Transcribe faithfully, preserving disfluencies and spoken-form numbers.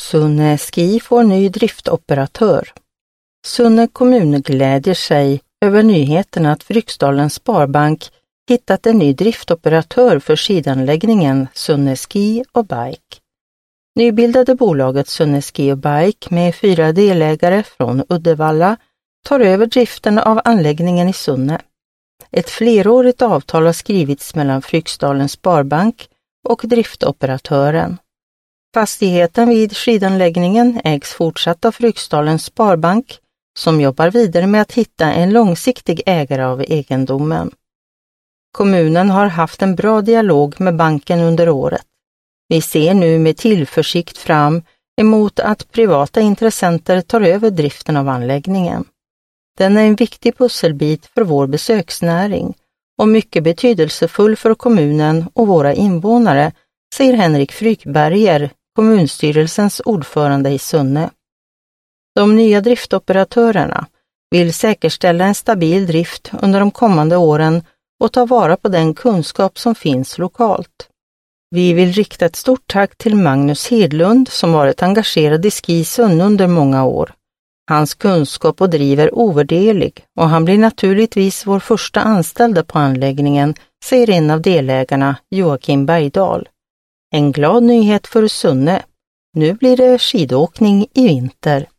Sunne Ski får ny driftoperatör. Sunne kommun glädjer sig över nyheten att Fryksdalens Sparbank hittat en ny driftoperatör för skidanläggningen Sunne Ski och Bike. Nybildade bolaget Sunne Ski och Bike med fyra delägare från Uddevalla tar över driften av anläggningen i Sunne. Ett flerårigt avtal har skrivits mellan Fryksdalens Sparbank och driftoperatören. Fastigheten vid skidanläggningen ägs fortsatt av Fryksdalens Sparbank som jobbar vidare med att hitta en långsiktig ägare av egendomen. Kommunen har haft en bra dialog med banken under året. Vi ser nu med tillförsikt fram emot att privata intressenter tar över driften av anläggningen. Den är en viktig pusselbit för vår besöksnäring och mycket betydelsefull för kommunen och våra invånare, säger Henrik Frykberger, kommunstyrelsens ordförande i Sunne. De nya driftoperatörerna vill säkerställa en stabil drift under de kommande åren och ta vara på den kunskap som finns lokalt. Vi vill rikta ett stort tack till Magnus Hedlund som varit engagerad i Ski Sunne under många år. Hans kunskap och driv är ovärderlig och han blir naturligtvis vår första anställda på anläggningen, säger en av delägarna, Joakim Bergdahl. En glad nyhet för Sunne. Nu blir det skidåkning i vinter.